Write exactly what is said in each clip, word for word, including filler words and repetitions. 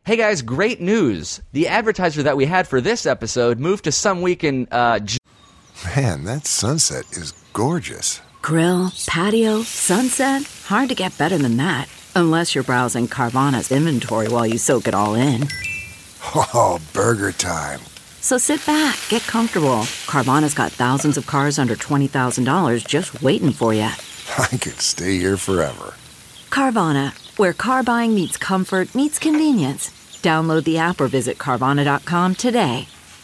Hey guys, great news. The advertiser that we had for this episode moved to some week in uh J- Man, that sunset is gorgeous. Grill, patio, sunset. Hard to get better than that. Unless you're browsing Carvana's inventory while you soak it all in. Oh, burger time. So sit back, get comfortable. Carvana's got thousands of cars under twenty thousand dollars just waiting for you. I could stay here forever. Carvana, where car buying meets comfort, meets convenience. Download the app or visit Carvana dot com today.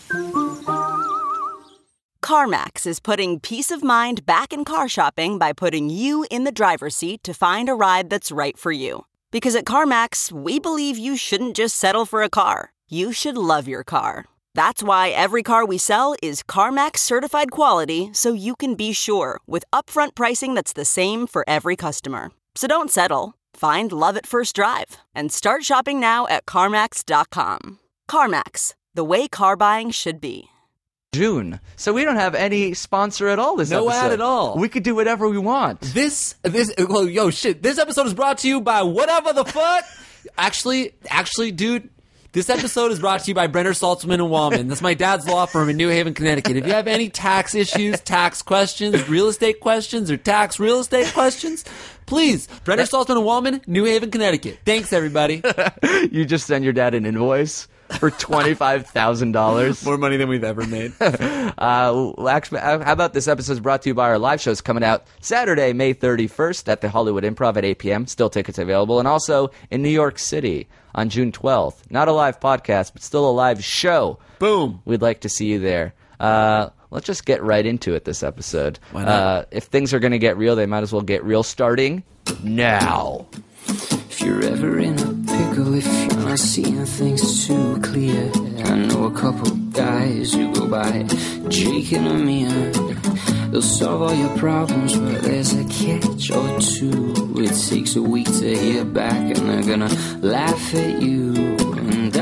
CarMax is putting peace of mind back in car shopping by putting you in the driver's seat to find a ride that's right for you. Because at CarMax, we believe you shouldn't just settle for a car. You should love your car. That's why every car we sell is CarMax certified quality, so you can be sure with upfront pricing that's the same for every customer. So don't settle. Find love at first drive and start shopping now at CarMax dot com. CarMax, the way car buying should be. June. So we don't have any sponsor at all this No episode. ad at all. We could do whatever we want. This, this, well, yo, shit. This episode is brought to you by whatever the fuck. Actually, actually, dude, this episode is brought to you by Brenner, Saltzman, and Wallman. That's my dad's law firm in New Haven, Connecticut. If you have any tax issues, tax questions, real estate questions, or tax real estate questions, please, Brenner, Saltzman, and Wallman, New Haven, Connecticut. Thanks, everybody. You just send your dad an invoice for twenty-five thousand dollars. More money than we've ever made. Uh, actually, how about this episode is brought to you by our live shows coming out Saturday, May thirty-first at the Hollywood Improv at eight p.m. Still tickets available. And also in New York City on June twelfth. Not a live podcast, but still a live show. Boom. We'd like to see you there. Uh, let's just get right into it this episode. Why not? Uh, if things are going to get real, they might as well get real starting now. If you're ever in a pickle, if you're not seeing things too clear, I know a couple guys who go by Jake and Amir. They'll solve all your problems, but there's a catch or two. It takes a week to hear back, and they're gonna laugh at you. And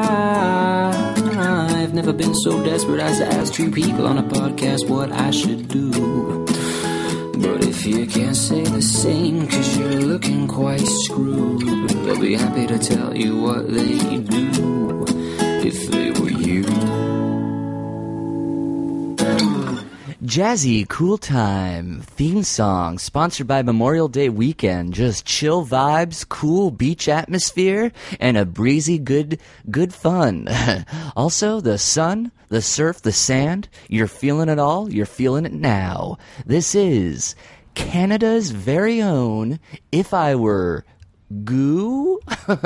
I, I've never been so desperate as to ask two people on a podcast what I should do. But if you can't say the same, cause you're looking quite screwed, they'll be happy to tell you what they do if they were you. Jazzy Cool Time theme song sponsored by Memorial Day weekend. Just chill vibes, cool beach atmosphere, and a breezy good good fun. Also, the sun, the surf, the sand. You're feeling it all. You're feeling it now. This is Canada's very own If I Were Goo.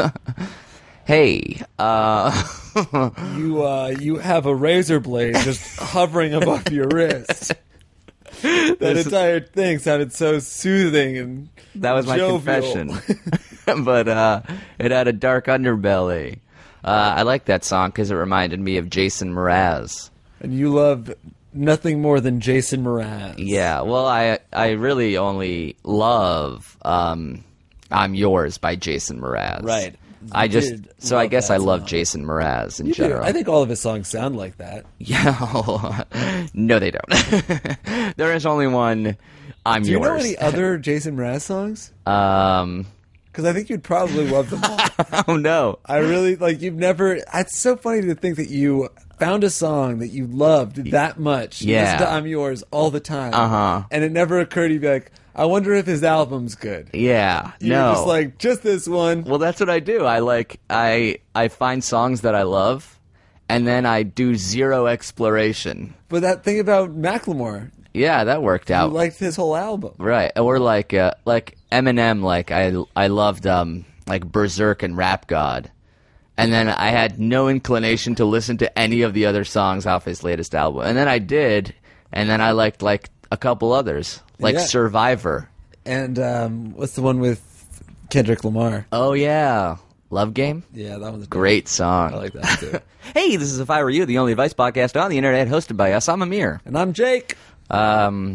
Hey, uh... you uh, you have a razor blade just hovering above your wrist. That This- entire thing sounded so soothing and That was my jovial. confession. But uh, it had a dark underbelly. Uh, I like that song because it reminded me of Jason Mraz. And you love nothing more than Jason Mraz. Yeah, well, I I really only love um, I'm Yours by Jason Mraz. Right. I You just did so I love guess that I love song. Jason Mraz in You do. general. I think all of his songs sound like that. Yeah, no, they don't. There is only one. I'm Do you Yours. know any other Jason Mraz songs? Um. Because I think you'd probably love them all. Oh no. I really like. You've never. It's so funny to think that you found a song that you loved that much. You Yeah. listen to I'm Yours all the time. Uh-huh. And it never occurred to you to be like, I wonder if his album's good. Yeah. You're no. just like, just this one. Well, that's what I do. I like I I find songs that I love, and then I do zero exploration. But that thing about Macklemore, Yeah, that worked you out. liked his whole album. Right. Or like uh, like Eminem. Like I I loved um like Berserk and Rap God, and then I had no inclination to listen to any of the other songs off his latest album, and then I did, and then I liked like a couple others, like Yeah. Survivor. And um, what's the one with Kendrick Lamar? Oh yeah, Love Game. Yeah, that one's Great song. I like that too. Hey, this is If I Were You, the only advice podcast on the internet, hosted by us. I'm Amir. And I'm Jake. Um,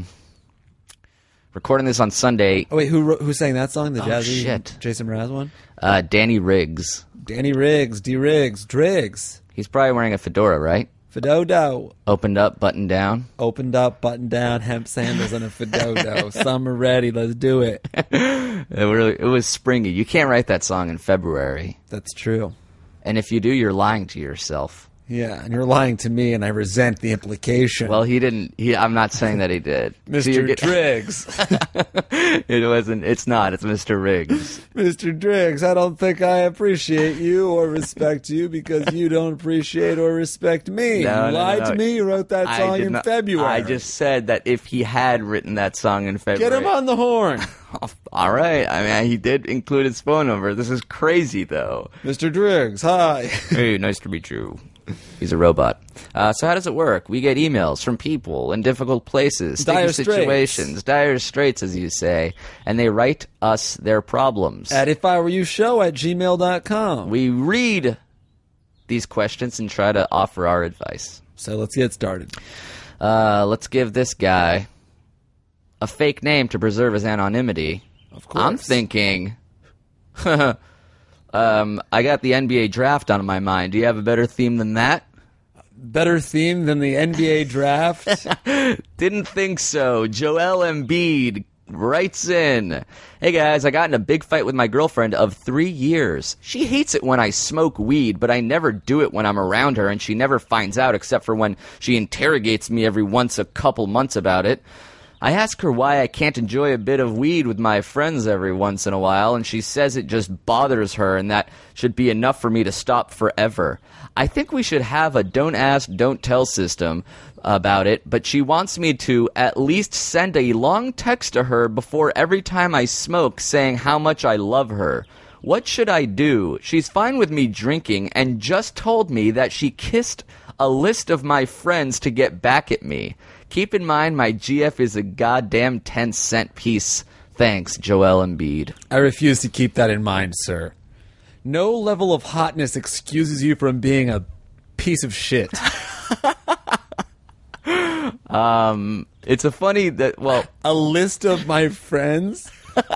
recording this on Sunday. Oh wait, who wrote, who sang that song? The Oh, jazzy shit. Jason Mraz one? Uh, Danny Riggs. Danny Riggs, D Riggs, Driggs, He's probably wearing a fedora, right? Fedodo. Opened up, buttoned down. Opened up, buttoned down, hemp sandals, and a Fedodo. Summer ready, let's do it. It really, it was springy. You can't write that song in February. That's true. And if you do, you're lying to yourself. Yeah, and you're lying to me, and I resent the implication. Well, he didn't. He, I'm not saying that he did. Mister So you're get- Driggs. It wasn't. It's not. It's Mister Riggs. Mister Driggs, I don't think I appreciate you or respect you because you don't appreciate or respect me. No, you no, lied no, to no. me. You wrote that I song did in not- February. I just said that if he had written that song in February. Get him on the horn. All right. I mean, he did include his phone number. This is crazy, though. Mister Driggs, hi. Hey, nice to meet you. He's a robot. Uh, so how does it work? We get emails from people in difficult places, Dire sticky straits. situations, dire straits, as you say, and they write us their problems. At if I were you show at gmail dot com. We read these questions and try to offer our advice. So let's get started. Uh, let's give this guy a fake name to preserve his anonymity. Of course. I'm thinking, um, I got the N B A draft on my mind. Do you have a better theme than that? Better theme than the N B A draft? Didn't think so. Joel Embiid writes in, "Hey guys, I got in a big fight with my girlfriend of three years. She hates it when I smoke weed, but I never do it when I'm around her, and she never finds out except for when she interrogates me every once a couple months about it. I ask her why I can't enjoy a bit of weed with my friends every once in a while, and she says it just bothers her and that should be enough for me to stop forever. I think we should have a don't ask, don't tell system about it, but she wants me to at least send a long text to her before every time I smoke saying how much I love her. What should I do? She's fine with me drinking and just told me that she kissed a list of my friends to get back at me. Keep in mind my G F is a goddamn ten cent piece. Thanks, Joel Embiid." I refuse to keep that in mind, sir. No level of hotness excuses you from being a piece of shit. Um, it's a funny that, well, A list of my friends?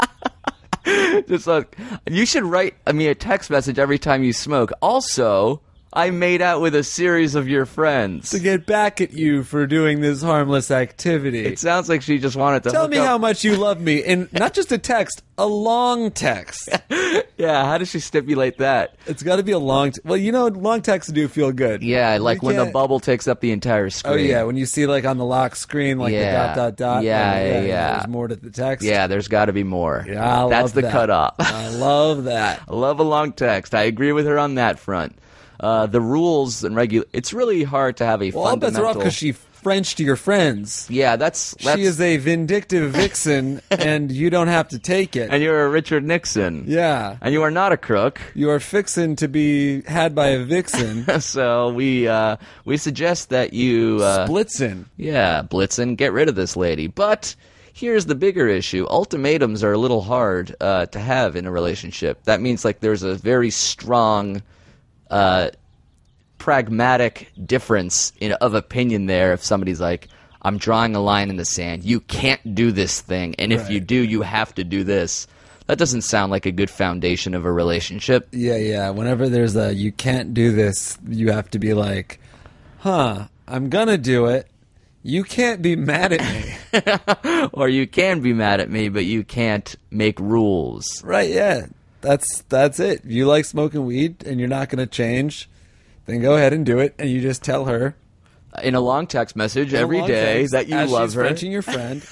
just like, you should write me a text message every time you smoke. Also, I made out with a series of your friends. To get back at you for doing this harmless activity. It sounds like she just wanted to Tell hook me up. how much you love me in not just a text, a long text. Yeah, how does she stipulate that? It's got to be a long. T- well, you know, long texts do feel good. Yeah, like You when the can't- bubble takes up the entire screen. Oh yeah, when you see like on the lock screen, like Yeah. the dot dot dot. Yeah, like, yeah, yeah. There's more to the text. Yeah, there's got to be more. Yeah, I That's love the that. cutoff. I love that. I love a long text. I agree with her on that front. Uh, the rules and regul. It's really hard to have a Well, all bets fundamental. are off because she Frenched your friends. Yeah, that's, that's She is a vindictive vixen, and you don't have to take it. and you're a Richard Nixon. Yeah. And you are not a crook. You are fixin' to be had by a vixen. So we uh, we suggest that you uh, Blitzen. yeah, Blitzen, get rid of this lady. But here's the bigger issue: ultimatums are a little hard uh, to have in a relationship. That means like there's a very strong, uh, pragmatic difference in of opinion there. If somebody's like, "I'm drawing a line in the sand. You can't do this thing, and if Right. you do, you have to do this." That doesn't sound like a good foundation of a relationship. Yeah, yeah. Whenever there's a you can't do this, you have to be like, huh, I'm gonna do it. You can't be mad at me. Or you can be mad at me, but you can't make rules. Right, yeah. That's that's it. You like smoking weed and you're not gonna change, then go ahead and do it, and you just tell her In a long text message in a every long day text that you as love she's her. Frenching your friend.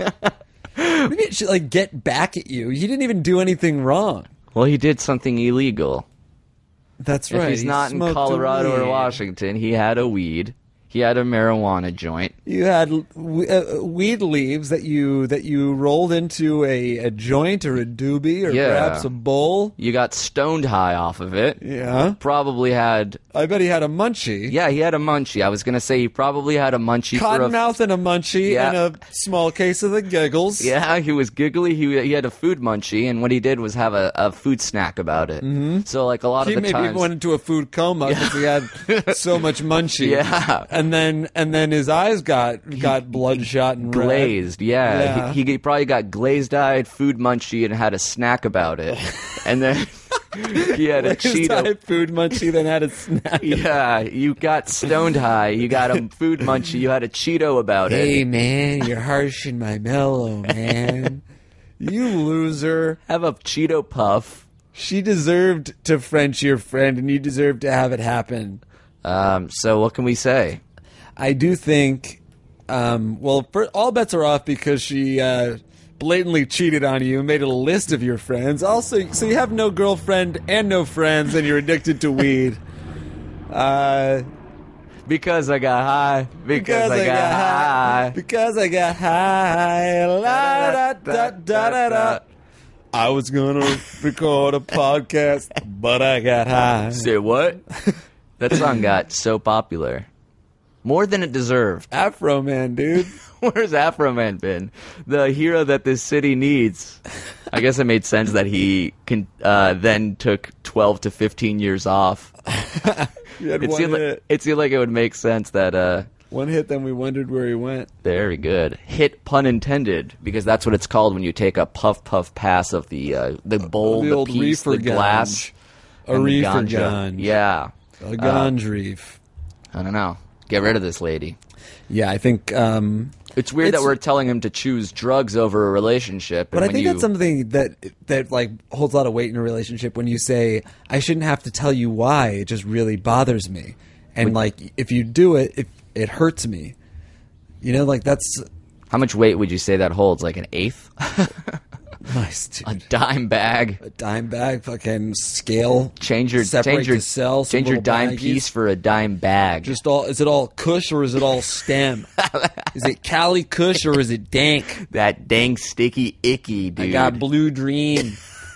Maybe it should like get back at you. You didn't even do anything wrong. Well, he did something illegal. That's right. If he's he not in smoked a Colorado or weed. Washington, he had a weed. He had a marijuana joint. You had w- uh, weed leaves that you that you rolled into a, a joint or a doobie or Yeah. perhaps a bowl. You got stoned high off of it. Yeah. Probably had. I bet he had a munchie. Yeah, he had a munchie. I was going to say he probably had a munchie for a. Cottonmouth and a munchie Yeah. and a small case of the giggles. Yeah, he was giggly. He he had a food munchie, and what he did was have a, a food snack about it. Mm-hmm. So, like a lot He of the maybe times, went into a food coma because he had so much munchie. Yeah. And then and then his eyes got got bloodshot and red. glazed. Yeah, Yeah. He, he probably got glazed-eyed food munchie and had a snack about it, and then he had a His Cheeto. type food munchie, then had a snack. Yeah, you got stoned high. You got a food munchie. You had a Cheeto about Hey it. man, you're harsh in my mellow, man. You loser. Have a Cheeto puff. She deserved to French your friend, and you deserve to have it happen. Um, so what can we say? I do think, um, well, for, all bets are off because she uh, blatantly cheated on you and made a list of your friends. Also, so you have no girlfriend and no friends, and you're addicted to weed. Uh, Because I got high. Because, I, got, high. Because I got high. La, da, da, da, da, da. I was going to record a podcast, but I got high. Say what? That song got so popular. More than it deserved. Afro Man, dude. Where's Afro Man been? The hero that this city needs. I guess it made sense that he can, uh, then took twelve to fifteen years off. You had It one seemed, hit. like, it seemed like it would make sense that, uh, One hit, then we wondered where he went. very good. Hit pun intended, because that's what it's called when you take a puff puff pass of the uh, the bowl, the the, old piece, reefer the glass, A and the reefer ganja. ganj. Yeah. A ganj reef. I don't know. Get rid of this lady. Yeah, I think... Um, It's weird It's- that we're telling him to choose drugs over a relationship. But and I when think you, that's something that that like holds a lot of weight in a relationship when you say, I shouldn't have to tell you why, it just really bothers me. And like if you do it, it it hurts me. You know, like that's How much weight would you say that holds? Like an eighth? nice, dude. A dime bag? A dime bag, fucking scale. Change your separate change your to sell. some change your little dime baggies. piece for a dime bag. Just all is it all Kush or is it all stem? Is it Cali Kush or is it dank? that dang sticky icky, dude. I got Blue Dream.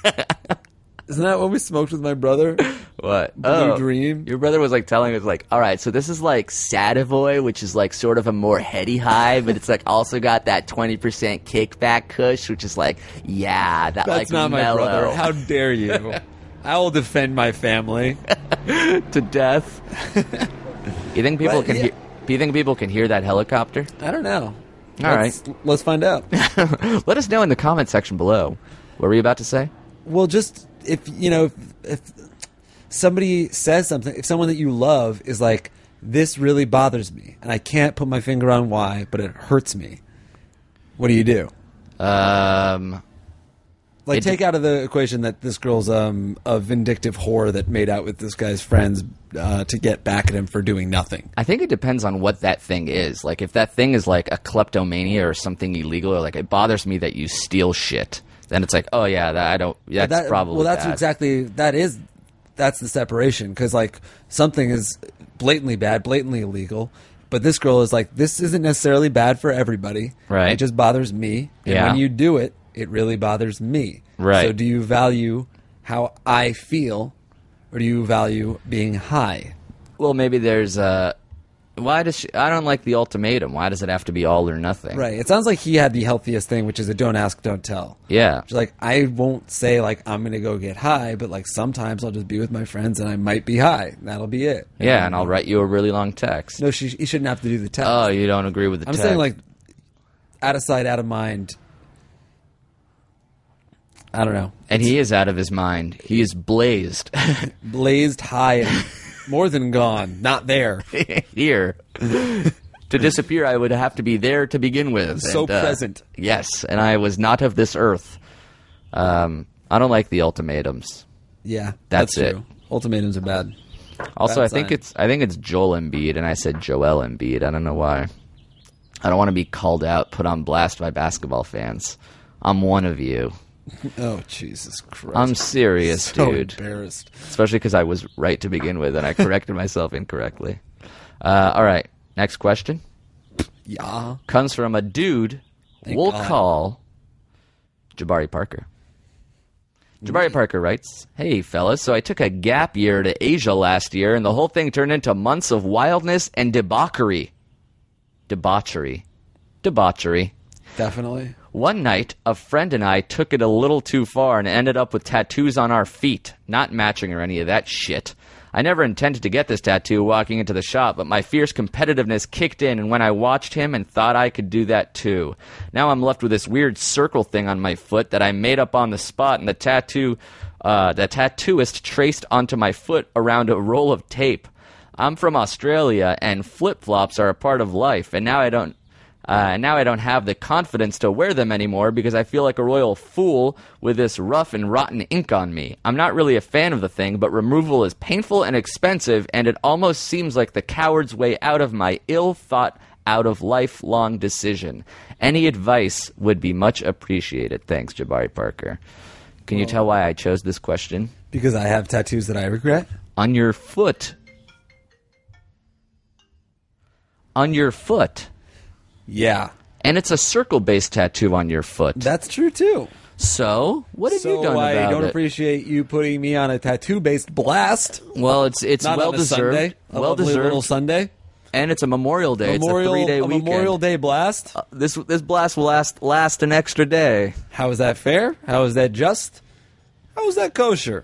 Isn't that what we smoked with my brother? What? Blue oh, Dream? Your brother was like telling us like, all right, so this is like Sativoy, which is like sort of a more heady high, but it's like also got that twenty percent kickback kush, which is like, yeah, that That's like not my mellow brother. How dare you? I will defend my family. to death. You think people But, can yeah. hear? Do you think people can hear that helicopter? I don't know. All let's, let's find out. Let us know in the comment section below. What were you about to say? Well, just if you know, if, if somebody says something, if someone that you love is like, "This really bothers me," and I can't put my finger on why, but it hurts me. What do you do? Um, Like, It take de- out of the equation that this girl's um, a vindictive whore that made out with this guy's friends uh, to get back at him for doing nothing. I think it depends on what that thing is. Like, if that thing is like a kleptomania or something illegal, or like it bothers me that you steal shit, then it's like, oh yeah, that, I don't. That's That- probably well. That's bad. exactly that is that's the separation because like something is blatantly bad, blatantly illegal, but this girl is like, this isn't necessarily bad for everybody. Right. It just bothers me, and Yeah. when you do it, it really bothers me. Right. So do you value how I feel, or do you value being high? Well, maybe there's uh Why does she? I don't like the ultimatum. Why does it have to be all or nothing? Right. It sounds like he had the healthiest thing, which is a don't ask, don't tell. Yeah. Which, like, I won't say, like, I'm going to go get high, but, like, sometimes I'll just be with my friends and I might be high. That'll be it. Yeah, and I'll write you a really long text. No, she, he shouldn't have to do the test. Oh, you don't agree with the I'm text? saying, like, out of sight, out of mind. I don't know. And he is out of his mind. He is blazed. Blazed high and more than gone. Not there. Here. To disappear, I would have to be there to begin with. So And, uh, present. Yes, and I was not of this earth. Um, I don't like the ultimatums. Yeah, That's that's, it. true. Ultimatums are bad. Also, Bad I think sign. it's I think it's Joel Embiid, and I said Joel Embiid. I don't know why. I don't want to be called out, put on blast by basketball fans. I'm one of you. Oh, Jesus Christ. I'm serious, so dude. embarrassed. Especially because I was right to begin with, and I corrected myself incorrectly. Uh, all right, next question Yeah. comes from a dude Thank we'll God. call Jabari Parker. Jabari Parker writes, "Hey, fellas, so I took a gap year to Asia last year, and the whole thing turned into months of wildness and debauchery. Debauchery. Debauchery. Definitely. One night, a friend and I took it a little too far and ended up with tattoos on our feet, not matching or any of that shit. I never intended to get this tattoo walking into the shop, but my fierce competitiveness kicked in, and when I watched him and thought I could do that too. Now I'm left with this weird circle thing on my foot that I made up on the spot, and the tattoo, uh, the tattooist traced onto my foot around a roll of tape. I'm from Australia, and flip-flops are a part of life, and now I don't... Uh, and now I don't have the confidence to wear them anymore because I feel like a royal fool with this rough and rotten ink on me. I'm not really a fan of the thing, but removal is painful and expensive, and it almost seems like the coward's way out of my ill-thought out of lifelong decision. Any advice would be much appreciated. Thanks, Jabari Parker. Can you tell why I chose this question? Because I have tattoos that I regret. On your foot. On your foot. Yeah. And it's a circle-based tattoo on your foot. That's true, too. So, what have so you done I about don't it? appreciate you putting me on a tattoo-based blast. Well, it's it's Not well on a deserved. Sunday. A Well lovely deserved. little Sunday. And it's a Memorial Day. Memorial, it's a three-day a weekend. Memorial Day blast. Uh, this this blast will last last an extra day. How is that fair? How is that just? How is that kosher?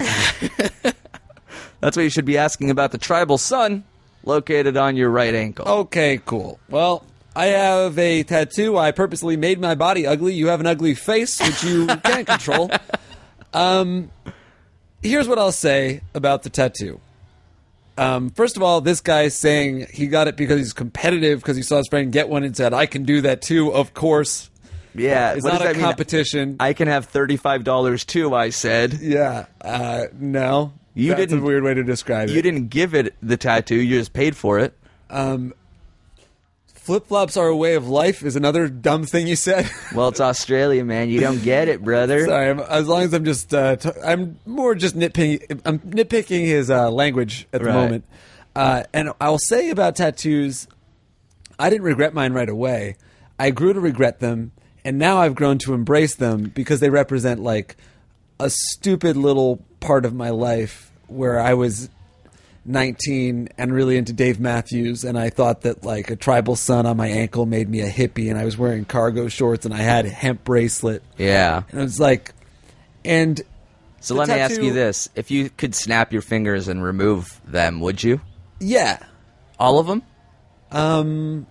That's what you should be asking about the tribal sun located on your right ankle. Okay, cool. Well, I have a tattoo. I purposely made my body ugly. You have an ugly face, which you can't control. Um, here's what I'll say about the tattoo. Um, first of all, this guy's saying he got it because he's competitive, because he saw his friend get one and said, I can do that too, of course. Yeah, It's what not does a that mean? competition. I can have thirty-five dollars too, I said. yeah. Uh, no. You That's didn't- a weird way to describe it. You didn't give it the tattoo, you just paid for it. Um, flip-flops are a way of life is another dumb thing you said. Well, it's Australia, man. You don't get it, brother. Sorry, I'm, as long as I'm just, uh, t- I'm more just nitpicking. I'm nitpicking his uh, language at the Right. moment. Uh, and I'll say about tattoos, I didn't regret mine right away. I grew to regret them, and now I've grown to embrace them because they represent like a stupid little part of my life where I was nineteen and really into Dave Matthews, and I thought that like a tribal sun on my ankle made me a hippie, and I was wearing cargo shorts and I had a hemp bracelet. Yeah. And it was like, and So the let me ask tattoo- you this. If you could snap your fingers and remove them, would you? yeah, All of them? um,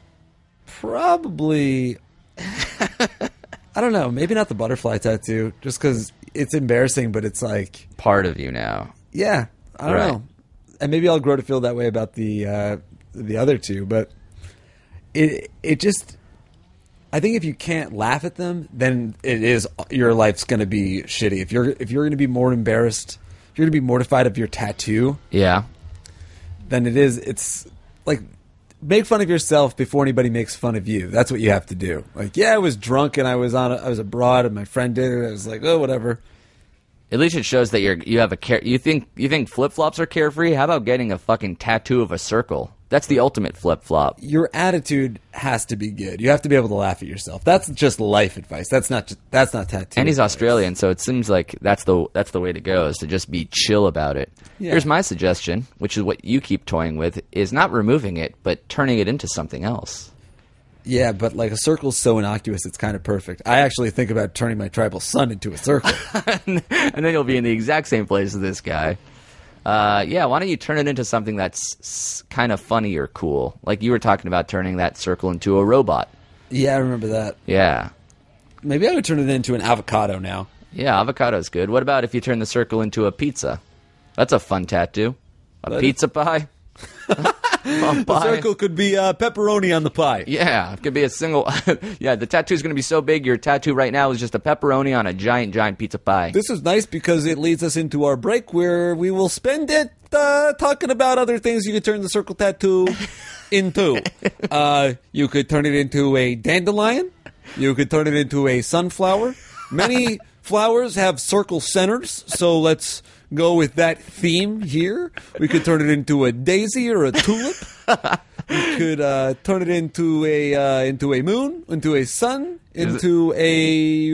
probably. I don't know. Maybe not the butterfly tattoo, just because it's embarrassing. But it's like, Part of you now. yeah, I don't Right. know. And maybe I'll grow to feel that way about the uh, the other two. But it it just. I think if you can't laugh at them, then it is your life's going to be shitty. If you're if you're going to be more embarrassed, if you're going to be mortified of your tattoo, Yeah. then it is. It's like make fun of yourself before anybody makes fun of you. That's what you have to do. Like, yeah, I was drunk and I was on. A, I was abroad and my friend did it. I was like, oh, whatever. At least it shows that you're you have a care. You think you think flip flops are carefree? How about getting a fucking tattoo of a circle? That's the ultimate flip flop. Your attitude has to be good. You have to be able to laugh at yourself. That's just life advice. That's not. Just, that's not tattoo. And he's advice. Australian, so it seems like that's the that's the way to go, is to just be chill about it. Yeah. Here's my suggestion, which is what you keep toying with, is not removing it, but turning it into something else. Yeah, but like a circle's so innocuous, it's kind of perfect. I actually think about turning my tribal sun into a circle. And then you'll be in the exact same place as this guy. Uh, yeah, why don't you turn it into something that's s- kind of funny or cool? Like you were talking about turning that circle into a robot. Yeah, I remember that. Yeah. Maybe I would turn it into an avocado now. Yeah, avocado's good. What about if you turn the circle into a pizza? That's a fun tattoo. A That is- pizza pie? A The pie? circle could be uh, pepperoni on the pie. Yeah, it could be a single. Yeah, the tattoo's going to be so big, your tattoo right now is just a pepperoni on a giant, giant pizza pie. This is nice because it leads us into our break where we will spend it uh, talking about other things you could turn the circle tattoo into. Uh, you could turn it into a dandelion. You could turn it into a sunflower. Many flowers have circle centers, so let's go with that theme here. We could turn it into a daisy or a tulip. We could uh, turn it into a uh, into a moon, into a sun, into a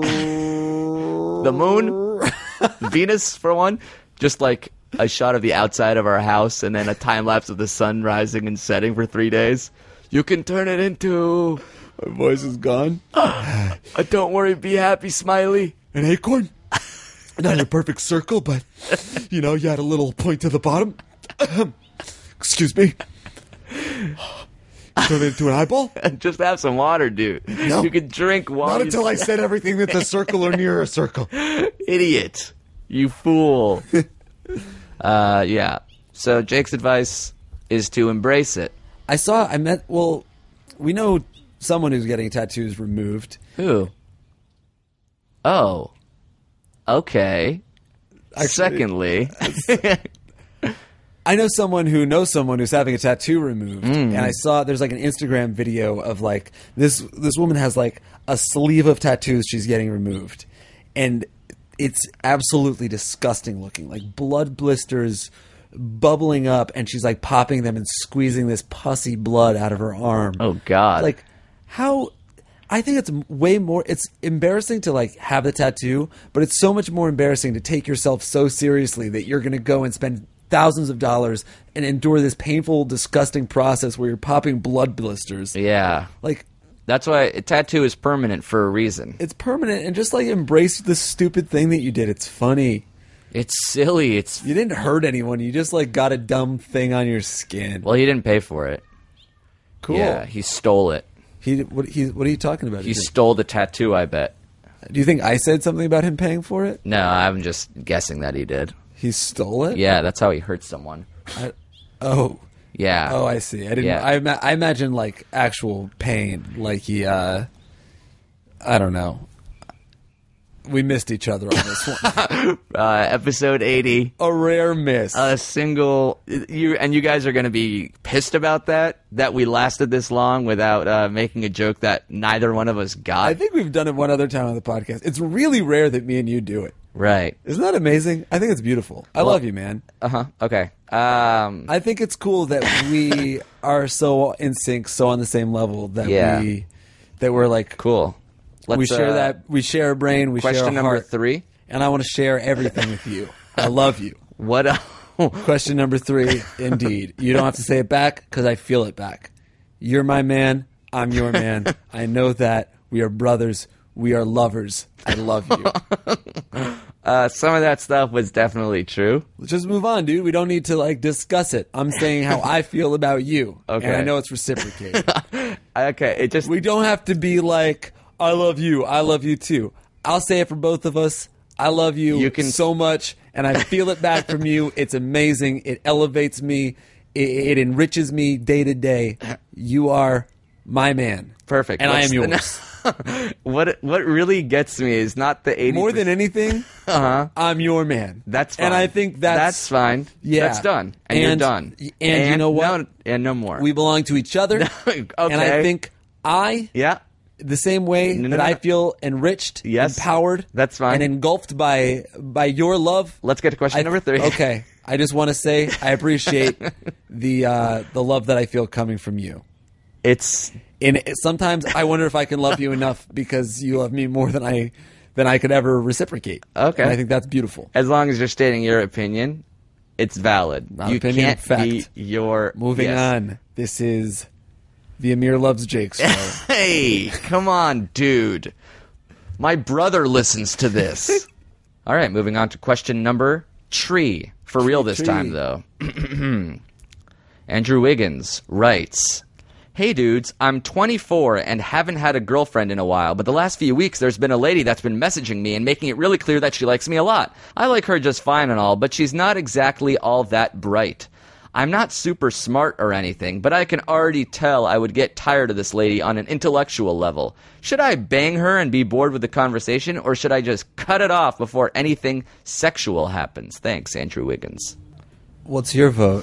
The moon? Venus, for one? Just like a shot of the outside of our house and then a time lapse of the sun rising and setting for three days. You can turn it into My voice is gone. a don't worry, be happy, smiley. An acorn. Not a perfect circle, but you know, you had a little point to the bottom. Excuse me. Turn it into an eyeball. Just have some water, dude. No. You can drink water. Not until I said everything that's a circle or near a circle. Idiot. You fool. uh, yeah. So Jake's advice is to embrace it. I saw. I met. Well, we know someone who's getting tattoos removed. Who? Oh. Okay. Actually, Secondly. I know someone who knows someone who's having a tattoo removed, Mm. and I saw there's like an Instagram video of like this this woman has like a sleeve of tattoos she's getting removed, and it's absolutely disgusting looking, like blood blisters bubbling up, and she's like popping them and squeezing this pussy blood out of her arm. Oh, God. Like how. I think it's way more. It's embarrassing to like have the tattoo, but it's so much more embarrassing to take yourself so seriously that you're going to go and spend thousands of dollars and endure this painful, disgusting process where you're popping blood blisters. Yeah. Like, That's why a tattoo is permanent for a reason. it's permanent, and just like embrace the stupid thing that you did. It's funny. It's silly. It's You didn't hurt anyone. You just like got a dumb thing on your skin. well, he didn't pay for it. Cool. Yeah, he stole it. He what he what are you talking about? He stole the tattoo, I bet. Do you think I said something about him paying for it? No, I'm just guessing that he did. He stole it? Yeah, that's how he hurt someone. I, oh. Yeah. Oh, I see. I didn't. Yeah. I, ima- I imagine like actual pain, like he. uh I don't know. We missed each other on this one. Uh, episode eighty. A rare miss. A single you and you guys are going to be pissed about that that we lasted this long without uh, making a joke that neither one of us got. I think we've done it one other time on the podcast. It's really rare that me and you do it. Right. Isn't that amazing? I think it's beautiful. I Well- love you, man. Uh huh. Okay. Um. I think it's cool that we are so in sync, so on the same level that Yeah. we that we're like Cool. Let's, we share uh, that we share a brain, we share Question a number heart, three. and I want to share everything with you. I love you. What? el- Question number three, indeed. You don't have to say it back because I feel it back. You're my man. I'm your man. I know that. We are brothers. We are lovers. I love you. uh, some of that stuff was definitely true. Let's just move on, dude. We don't need to like discuss it. I'm saying how I feel about you. Okay. And I know it's reciprocated. Okay. It just. We don't have to be like, I love you. I love you too. I'll say it for both of us. I love you, You can- so much, and I feel it back from you. It's amazing. It elevates me. It, it enriches me day to day. You are my man. Perfect. And I What's am the- yours. what What really gets me is not the eighty. More than anything, Uh-huh. I'm your man. That's fine. And I think that's, that's fine. Yeah. That's done. And, you're And- done. and you know what? No, and no more. we belong to each other. Okay. And I think I, yeah. the same way No, no, that no, I no. feel enriched, Yes. empowered, That's fine. and engulfed by by your love. Let's get to question I- number three. Okay, I just want to say I appreciate the uh, the love that I feel coming from you. It's And it- sometimes I wonder if I can love you enough because you love me more than I than I could ever reciprocate. Okay. And I think that's beautiful. as long as you're stating your opinion, it's valid. My you opinion, can't fact. be your Moving yes. on. This is the Amir Loves Jake show. Hey, come on, dude. My brother listens to this. All right, moving on to question number tree. For real this Tree. time, though. Andrew Wiggins writes, Hey dudes, I'm twenty-four and haven't had a girlfriend in a while, but the last few weeks there's been a lady that's been messaging me and making it really clear that she likes me a lot. I like her just fine and all, but she's not exactly all that bright. I'm not super smart or anything, but I can already tell I would get tired of this lady on an intellectual level. Should I bang her and be bored with the conversation, or should I just cut it off before anything sexual happens? Thanks, Andrew Wiggins. What's your vote?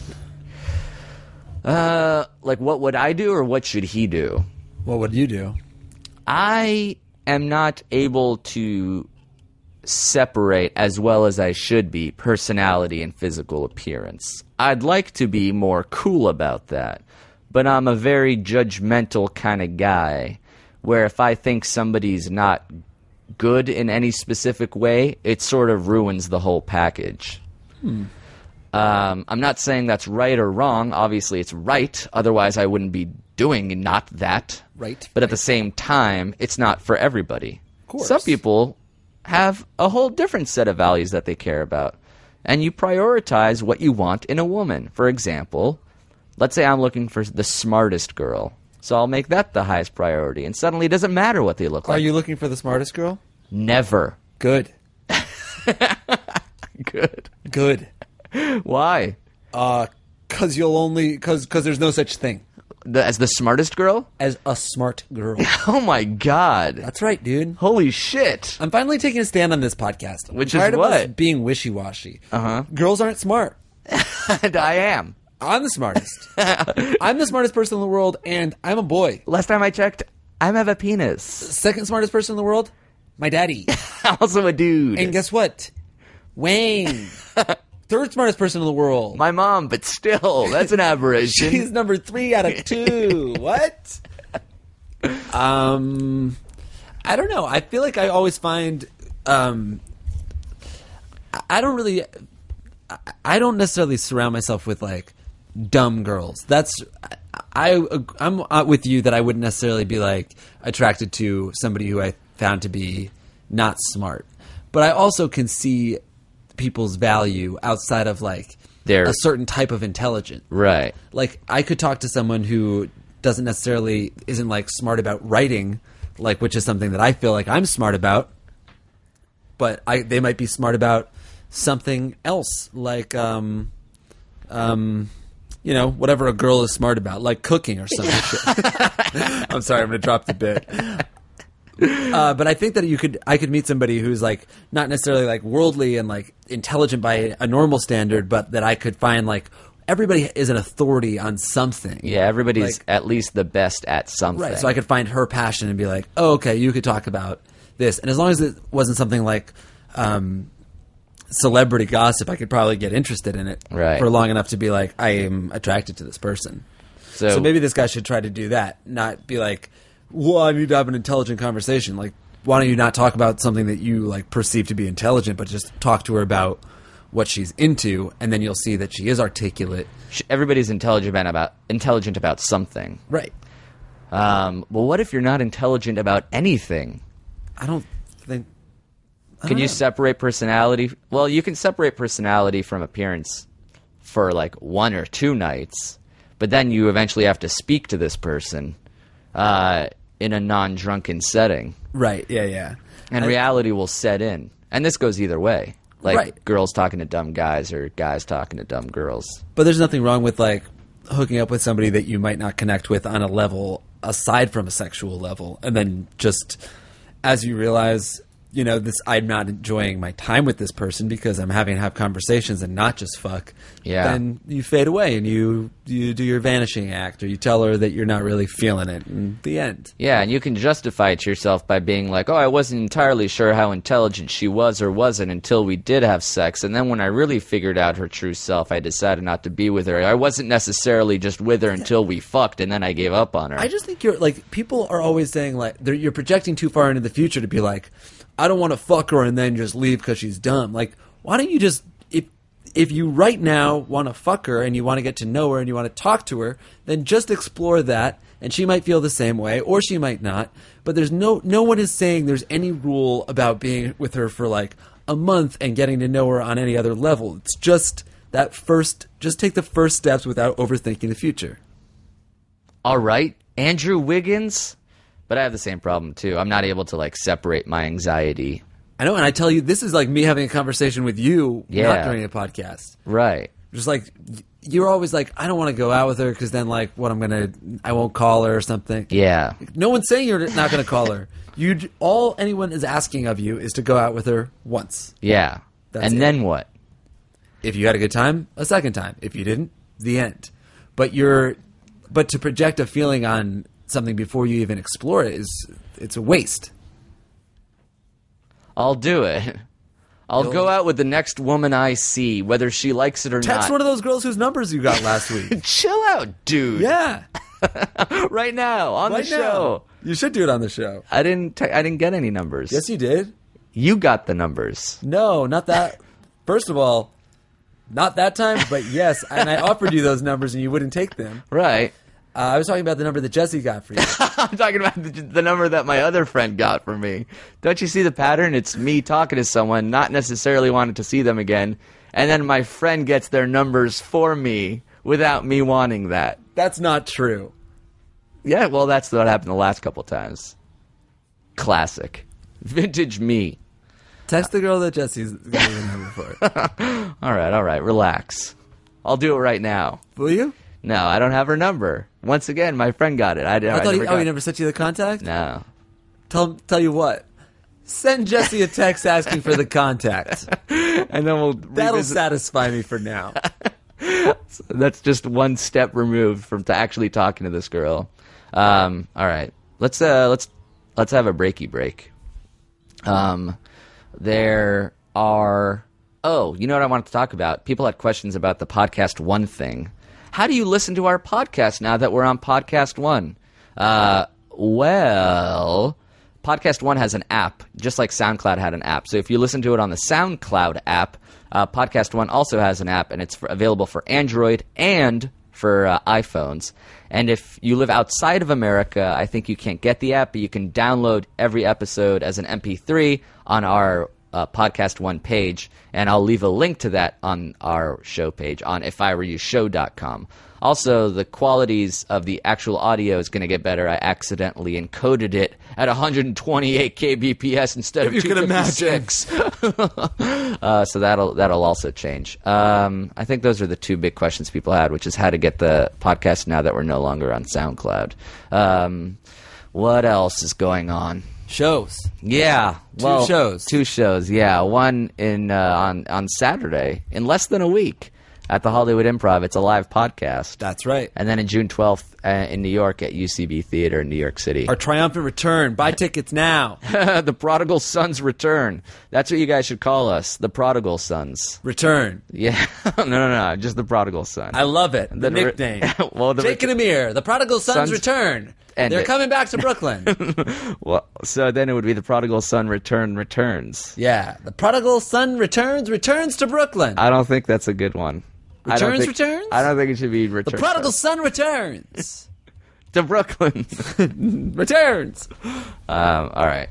Uh, like what would I do, or what should he do? What would you do? I am not able to separate as well as I should be personality and physical appearance. I'd like to be more cool about that, but I'm a very judgmental kind of guy where if I think somebody's not good in any specific way, it sort of ruins the whole package. Hmm. Um, I'm not saying that's right or wrong. Obviously, it's right. Otherwise, I wouldn't be doing not that. Right. But at the same time, it's not for everybody. Of course. Some people have a whole different set of values that they care about. And you prioritize what you want in a woman. For example, let's say I'm looking for the smartest girl. So I'll make that the highest priority. And suddenly it doesn't matter what they look Are like. you looking for the smartest girl? Never. Good. Good. Good. Why? Uh, cause you'll only cause cause there's no such thing. The, as the smartest girl? as a smart girl. Oh my god. That's right, dude. Holy shit. I'm finally taking a stand on this podcast. I'm Which is tired of us what? being wishy-washy. Uh-huh. Girls aren't smart. And I am. I'm the smartest. I'm the smartest person in the world, and I'm a boy. Last time I checked, I have a penis. Second smartest person in the world, my daddy. Also a dude. And guess what? Wayne. Third smartest person in the world. My mom, but still, that's an aberration. She's number three out of two. What? Um, I don't know. I feel like I always find, um, I don't really, I don't necessarily surround myself with like dumb girls. That's, I, I'm with you that I wouldn't necessarily be like attracted to somebody who I found to be not smart. But I also can see people's value outside of like They're- a certain type of intelligence. Right. Like I could talk to someone who doesn't necessarily isn't like smart about writing, like which is something that I feel like I'm smart about, but I they might be smart about something else, like um um you know, whatever a girl is smart about, like cooking or something. I'm sorry, I'm gonna drop the bit. Uh, but I think that you could, I could meet somebody who's like not necessarily like worldly and like intelligent by a normal standard, but that I could find like everybody is an authority on something. Yeah, everybody's Like- at least the best at something. Right. So I could find her passion and be like, oh, okay, you could talk about this. And as long as it wasn't something like um, celebrity gossip, I could probably get interested in it Right. for long enough to be like, I am attracted to this person. So, So maybe this guy should try to do that, not be like, well, I need to have an intelligent conversation. Like, why don't you not talk about something that you like perceive to be intelligent, but just talk to her about what she's into, and then you'll see that she is articulate. sh- everybody's intelligent about intelligent about something. Right. Um, well, what if you're not intelligent about anything? I don't think. I Can don't you know. separate personality? Well, you can separate personality from appearance for like one or two nights, but then you eventually have to speak to this person uh, in a non-drunken setting, Right. Yeah. Yeah. and I- reality will set in. And this goes either way, like Right. girls talking to dumb guys or guys talking to dumb girls. But there's nothing wrong with like hooking up with somebody that you might not connect with on a level aside from a sexual level, and then just as you realize, you know, this I'm not enjoying my time with this person because I'm having to have conversations and not just fuck. Yeah. Then you fade away and you you do your vanishing act, or you tell her that you're not really feeling it. And the end. Yeah, and you can justify it to yourself by being like, oh, I wasn't entirely sure how intelligent she was or wasn't until we did have sex. And then when I really figured out her true self, I decided not to be with her. I wasn't necessarily just with her until we fucked, and then I gave up on her. I just think you're like people are always saying like they're, you're projecting too far into the future to be like, I don't want to fuck her and then just leave because she's dumb. Like, why don't you just if if you right now want to fuck her and you want to get to know her and you want to talk to her, then just explore that, and she might feel the same way or she might not. But there's no no one is saying there's any rule about being with her for like a month and getting to know her on any other level. It's just that first, just take the first steps without overthinking the future. All right, Andrew Wiggins. But I have the same problem too. I'm not able to like separate my anxiety. I know, and I tell you, this is like me having a conversation with you, Yeah. not during a podcast. Right. Just like you're always like, I don't want to go out with her because then like what I'm gonna, I won't call her or something. Yeah. No one's saying you're not gonna call her. You j- all anyone is asking of you is to go out with her once. Yeah. That's and it. then what? If you had a good time, a second time. If you didn't, the end. But you're, but to project a feeling on something before you even explore it is, it's a waste. I'll do it. I'll go out with the next woman I see, whether she likes it or Text not. one of those girls whose numbers you got last week. Chill out, dude. Yeah. Right now on Right the show. now. You should do it on the show. I didn't. Te- I didn't get any numbers. Yes, you did. You got the numbers. No, not that. First of all, not that time, but yes. And I offered you those numbers and you wouldn't take them. Right. Uh, I was talking about the number that Jesse got for you. I'm talking about the, the number that my other friend got for me. Don't you see the pattern? It's me talking to someone, not necessarily wanting to see them again, and then my friend gets their numbers for me without me wanting that. That's not true. Yeah, well, that's what happened the last couple times. Classic. Vintage me. Text the girl that Jesse's got your number for. All right, all right, relax. I'll do it right now. Will you? No, I don't have her number. Once again, my friend got it. I, I, I thought never he, oh, got- he never sent you the contact? No. Tell tell you what. Send Jesse a text asking for the contact. And then we'll That'll revisit- satisfy me for now. That's just one step removed from to actually talking to this girl. Um, all right, let's uh, let's let's have a breaky break. Um, there are oh, you know what I wanted to talk about? People had questions about the Podcast One thing. How do you listen to our podcast now that we're on Podcast One? Uh, well, Podcast One has an app, just like SoundCloud had an app. So if you listen to it on the SoundCloud app, uh, Podcast One also has an app, and it's for, available for Android and for uh, iPhones. And if you live outside of America, I think you can't get the app, but you can download every episode as an M P three on our uh, Podcast One page, and I'll leave a link to that on our show page on if I were you show dot com. Also, the qualities of the actual audio is going to get better. I accidentally encoded it at one hundred twenty-eight kbps instead of If you two can fifty-six. uh, so that'll that'll also change. Um, I think those are the two big questions people had, which is how to get the podcast now that we're no longer on SoundCloud. Um, what else is going on? Shows. Yeah, Two well, shows. Two shows. Yeah, one in uh, on on Saturday in less than a week at the Hollywood Improv. It's a live podcast. That's right. And then in June twelfth uh, in New York at U C B Theater in New York City. Our triumphant return. Buy tickets now. The Prodigal Sons Return. That's what you guys should call us. The Prodigal Sons. Return. Yeah. no, no, no. Just the Prodigal Son. I love it. The, The re- nickname. well, the Jake ret- and Amir. The prodigal sons, Sons- return. And They're it- coming back to Brooklyn. Well, so then it would be the Prodigal Son Return Returns. Yeah. The prodigal son returns, returns to Brooklyn. I don't think that's a good one. I don't Returns, think- returns? I don't think it should be the return. prodigal son returns. to Brooklyn. returns. um, all right.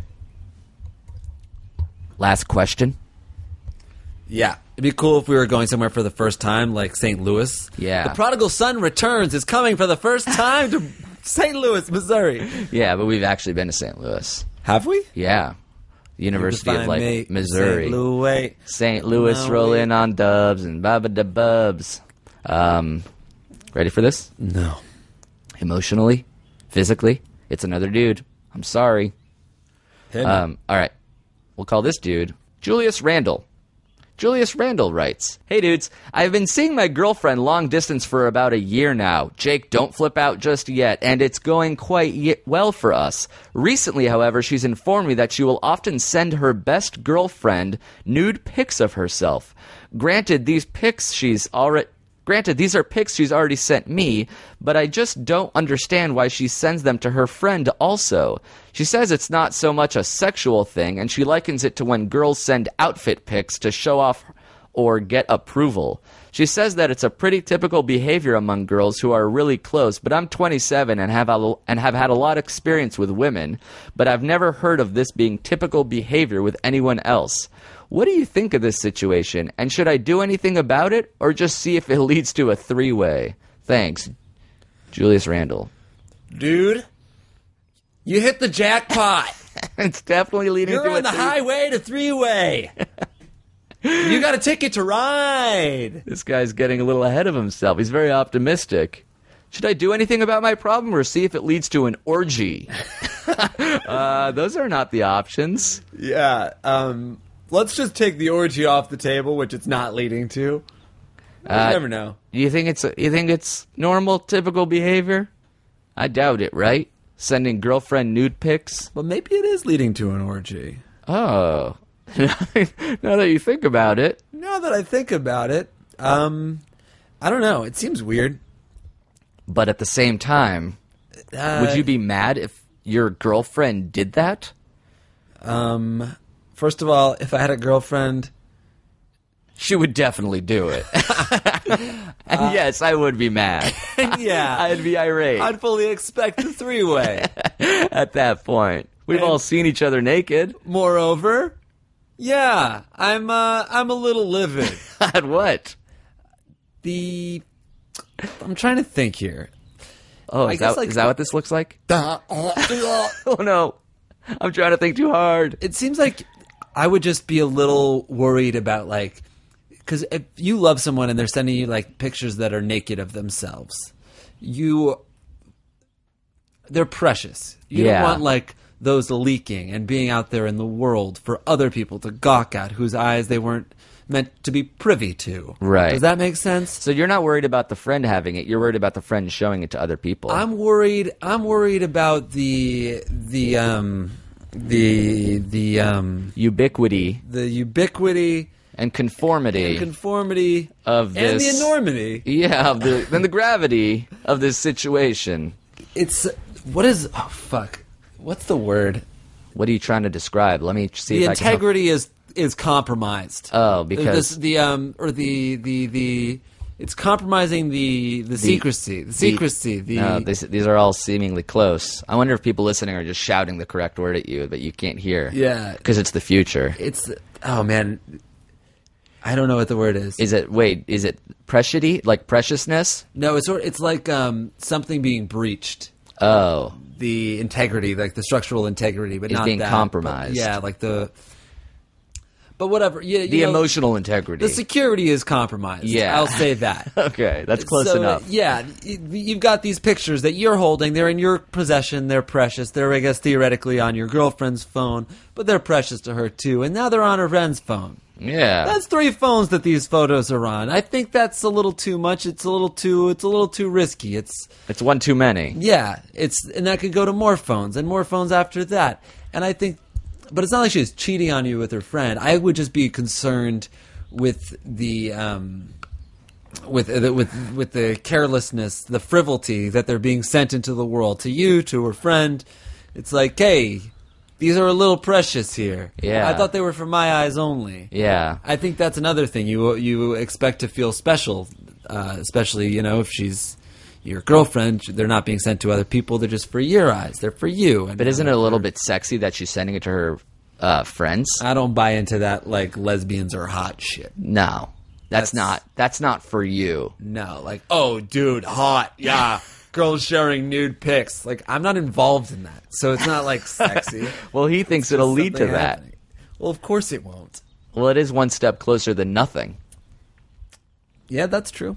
Last question. Yeah. It'd be cool if we were going somewhere for the first time, like Saint Louis. Yeah. The prodigal son returns is coming for the first time to Saint Louis, Missouri. Yeah, but we've actually been to Saint Louis. Have we? Yeah. University of Define like me, Missouri. Saint Louis. Saint Louis No, rolling we- on dubs and baba da bubs. Um, ready for this? No. Emotionally, physically, it's another dude. I'm sorry. Hit me. Um, all right. We'll call this dude Julius Randall. Julius Randall writes, "Hey dudes, I've been seeing my girlfriend long distance for about a year now. Jake, don't flip out just yet, and it's going quite ye- well for us. Recently, however, she's informed me that she will often send her best girlfriend nude pics of herself. Granted, these pics she's already... Granted, these are pics she's already sent me, but I just don't understand why she sends them to her friend also. She says it's not so much a sexual thing, and she likens it to when girls send outfit pics to show off or get approval. She says that it's a pretty typical behavior among girls who are really close, but I'm twenty-seven and have a, and have had a lot of experience with women, but I've never heard of this being typical behavior with anyone else. What do you think of this situation, and should I do anything about it, or just see if it leads to a three-way? Thanks, Julius Randall." Dude, you hit the jackpot. It's definitely leading You're to a on the three- highway to three-way. You got a ticket to ride. This guy's getting a little ahead of himself. He's very optimistic. Should I do anything about my problem, or see if it leads to an orgy? uh, those are not the options. Yeah. Um, let's just take the orgy off the table, which it's not leading to. You Uh, never know. You think it's you think it's normal, typical behavior? I doubt it. Right? Sending girlfriend nude pics. But maybe it is leading to an orgy. Oh, now that you think about it. Now that I think about it, um, I don't know. It seems weird. But at the same time, Uh, would you be mad if your girlfriend did that? Um, first of all, if I had a girlfriend, She would definitely do it. And yes, I would be mad. yeah, I'd be irate I'd fully expect a three-way. at that point. We've And- all seen each other naked. Moreover, yeah, I'm uh, I'm a little livid. At what? The I'm trying to think here. Oh, I is, guess, that, like- is that what this looks like? Oh, no. I'm trying to think too hard. It seems like I would just be a little worried about, like, because if you love someone and they're sending you like pictures that are naked of themselves, you they're precious. You Yeah. don't want like those leaking and being out there in the world for other people to gawk at, whose eyes they weren't meant to be privy to. Right. Does that make sense? So you're not worried about the friend having it. You're worried about the friend showing it to other people. I'm worried. I'm worried about the the um the the um Ubiquity the ubiquity and conformity and conformity of and the this- enormity. yeah, of the, and the gravity of this situation. It's what is oh fuck. What's the word? What are you trying to describe? Let me see The if I can help. integrity is is compromised. Oh, because- This- the um or the the the it's compromising the the, secrecy, the secrecy, the, No, these, these are all seemingly close. I wonder if people listening are just shouting the correct word at you that you can't hear. Yeah. Because it's the future. it's oh man, I don't know what the word is. Is it, wait, is it preciousity? Like preciousness? No, it's sort. It's like um something being breached. Oh. The integrity, like the structural integrity, but Is not being that, compromised. but yeah, like the. But whatever. Yeah, you The know, emotional integrity. The security is compromised. Yeah. I'll say that. Okay, that's close So, enough. Yeah, y- you've got these pictures that you're holding. They're in your possession. They're precious. They're, I guess, theoretically on your girlfriend's phone, but they're precious to her too. And now they're on her friend's phone. Yeah. That's three phones that these photos are on. I think that's a little too much. It's a little too. It's a little too risky. It's It's one too many. yeah. It's and that could go to more phones and more phones after that. And I think, but it's not like she's cheating on you with her friend. I would just be concerned with the um, with uh, with with the carelessness, the frivolity that they're being sent into the world to you, to her friend. It's like, hey, these are a little precious here. Yeah. I thought they were for my eyes only. Yeah. I think that's another thing. You you expect to feel special, uh, especially you know if she's your girlfriend. They're not being sent to other people. They're just for your eyes. They're for you. And But isn't it a little bit sexy that she's sending it to her uh, friends? I don't buy into that. Like lesbians are hot shit. No. That's, That's- not that's not for you. No, like oh, dude, hot. Yeah, girls sharing nude pics. Like I'm not involved in that, so it's not like sexy. Well, he thinks It's it'll just lead to something that. happening. Well, of course it won't. Well, it is one step closer than nothing. Yeah, that's true.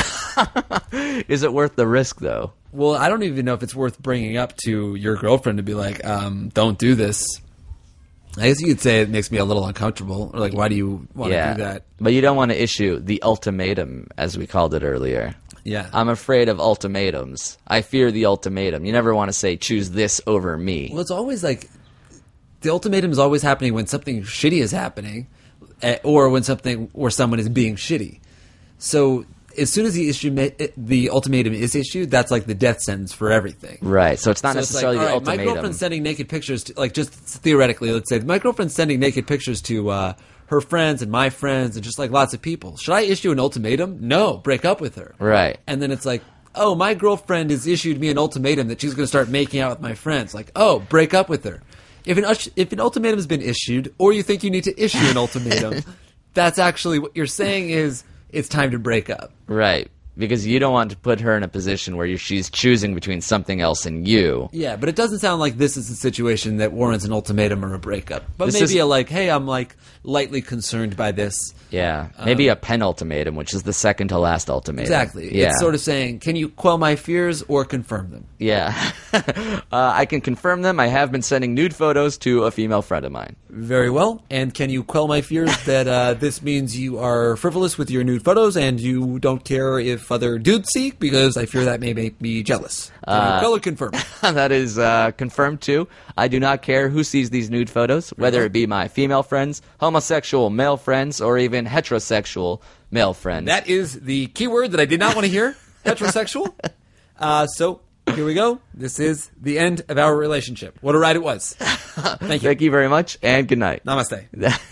Is it worth the risk, though? Well, I don't even know if it's worth bringing up to your girlfriend to be like, um, don't do this. I guess you could say it makes me a little uncomfortable. Or like, why do you want to Yeah. do that? But you don't want to issue the ultimatum, as we called it earlier. Yeah. I'm afraid of ultimatums. I fear the ultimatum. You never want to say, choose this over me. Well, it's always like the ultimatum is always happening when something shitty is happening, eh, or when something or someone is being shitty. So as soon as the issue ma- eh, the ultimatum is issued, that's like the death sentence for everything. Right. So it's not So it's like, necessarily all the right, my ultimatum. girlfriend's sending naked pictures to, like, just theoretically, let's say, my girlfriend's sending naked pictures to uh, her friends and my friends and just, like, lots of people. Should I issue an ultimatum? No, break up with her. Right. And then it's like, oh, my girlfriend has issued me an ultimatum that she's going to start making out with my friends. Like, oh, break up with her. If an, us- if an ultimatum has been issued, or you think you need to issue an ultimatum, that's actually what you're saying is it's time to break up. Right. Because you don't want to put her in a position where you, she's choosing between something else and you. Yeah, but it doesn't sound like this is a situation that warrants an ultimatum or a breakup. But This maybe is- a like, hey, I'm like lightly concerned by this. Yeah. Maybe a penultimatum, which is the second to last ultimatum. Exactly. Yeah. It's sort of saying, can you quell my fears or confirm them? Yeah. uh, I can confirm them. I have been sending nude photos to a female friend of mine. Very well. And can you quell my fears that uh, this means you are frivolous with your nude photos and you don't care if other dudes see? Because I fear that may make me jealous. Can you quell or confirm? That is uh, confirmed too. I do not care who sees these nude photos, whether it be my female friends, homosexual male friends, or even heterosexual male friends. That is the key word that I did not want to hear. Heterosexual. Uh, so here we go. This is the end of our relationship. What a ride it was. Thank you. Thank you very much, and good night. Namaste.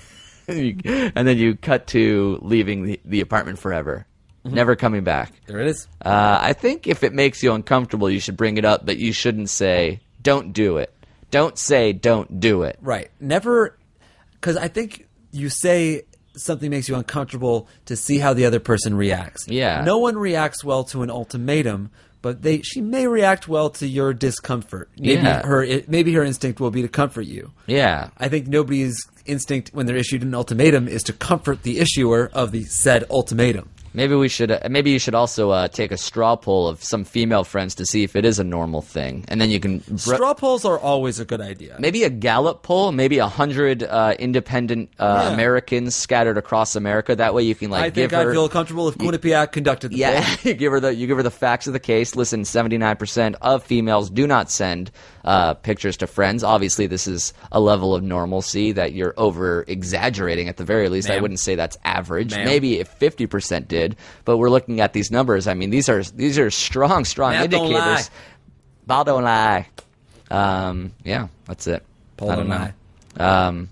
And then you cut to leaving the, the apartment forever, never coming back. There it is. Uh, I think if it makes you uncomfortable, you should bring it up, but you shouldn't say, don't do it. Don't say, don't do it. Right. Never, because I think you say something makes you uncomfortable to see how the other person reacts. Yeah. No one reacts well to an ultimatum, but they she may react well to your discomfort. Maybe Yeah. her it, maybe her instinct will be to comfort you. Yeah. I think nobody's instinct when they're issued an ultimatum is to comfort the issuer of the said ultimatum. Maybe we should. Uh, maybe you should also uh, take a straw poll of some female friends to see if it is a normal thing, and then you can. Br- Straw polls are always a good idea. Maybe a Gallup poll, maybe a hundred uh, independent uh, Yeah. Americans scattered across America. That way, you can like I give think I'd her. feel comfortable if Quinnipiac conducted the Yeah, poll. you give her the you give her the facts of the case. Listen, seventy-nine percent of females do not send uh, pictures to friends. Obviously, this is a level of normalcy that you're over exaggerating. At the very least, I Ma'am. wouldn't say that's average. Ma'am. Maybe if fifty percent did, but we're looking at these numbers. I mean, these are these are strong, strong Math don't indicators. Ball don't lie. Um, yeah, that's it. Paul I don't don't know. Um,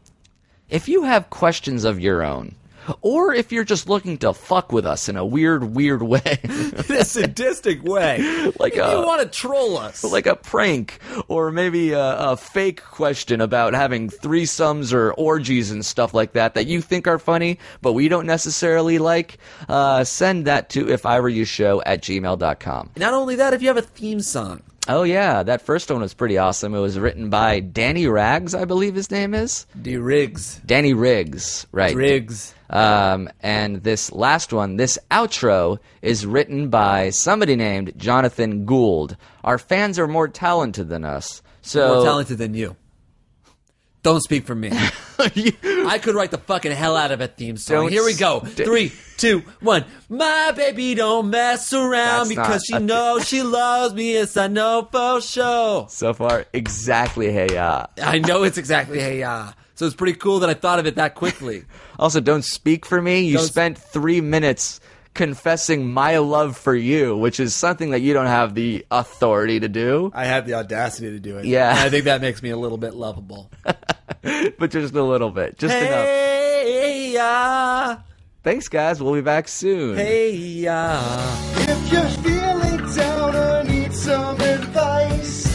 if you have questions of your own, or if you're just looking to fuck with us in a weird, weird way, In a sadistic way. Like if a- you want to troll us. like a prank, or maybe a, a fake question about having threesomes or orgies and stuff like that that you think are funny, but we don't necessarily like, uh, send that to if I were you show at gmail dot com. Not only that, if you have a theme song. Oh yeah, that first one was pretty awesome. It was written by Danny Rags, I believe his name is. D. Riggs. Danny Riggs, right. Riggs. Um, and this last one, this outro, is written by somebody named Jonathan Gould. Our fans are more talented than us. So More talented than you. Don't speak for me. I could write the fucking hell out of a theme song. Don't Here we go. st- Three, two, one. My baby don't mess around That's because not she a- knows she loves me. Yes, I know for sure. So far, exactly hey ya. I know it's exactly hey ya. So it's pretty cool that I thought of it that quickly. Also, don't speak for me. You Don't- spent three minutes confessing my love for you, which is something that you don't have the authority to do. I have the audacity to do it. Yeah. And I think that makes me a little bit lovable. But just a little bit. Just enough. Hey ya. Thanks, guys. We'll be back soon. Hey ya. If you're feeling down or need some advice,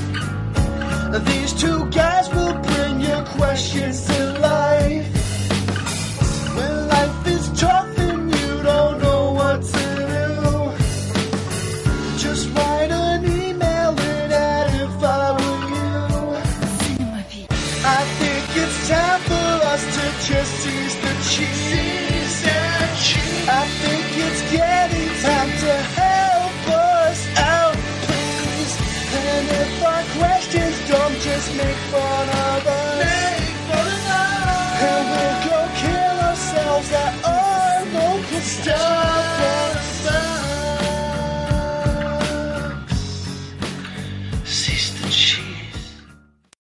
these two guys will bring your questions to life. When life is tough and you don't know what to do, just write an email in at if I were you. I think it's time for us to just seize the cheese. I think it's getting time to help us out, please. And if our questions don't just make fun of us, make fun of us. And we'll go kill ourselves at our local store.